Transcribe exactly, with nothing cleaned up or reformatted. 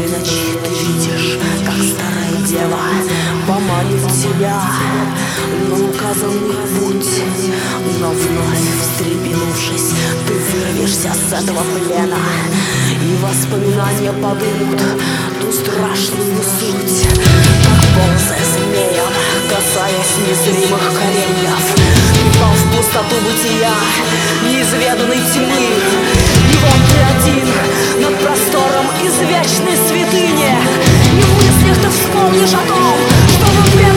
этой ночи ты видишь, как старая дева поманит тебя на указанный путь. Но вновь встрепенувшись, ты вырвешься с этого плена, и воспоминания подымут ту страшную суть, как ползая змеем, касаясь незримых кореньев, ты пал в пустоту бытия неизведанной тьмы. И вот ты один над простором извечной святыни, и в мыслях ты вспомнишь о том, что в